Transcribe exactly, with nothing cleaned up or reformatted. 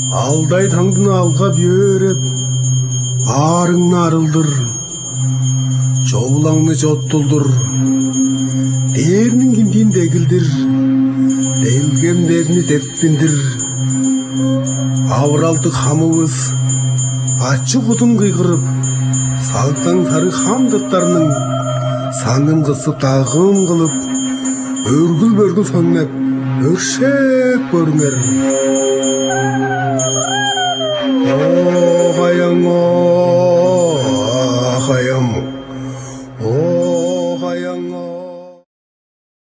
Алдай таңдың алға бүйреп, арыңны арылдыр, жоулаңны жоттулдыр, дерінің кимден дегілдір, делгемдеріні деппіндір. Авыралды қамыбыз, ачы құтын қиғырып, салтаң сары хамдықтарының саңын қысып тағым қылып, өргіл-бөргіл сөңнеп, өршек көріңер.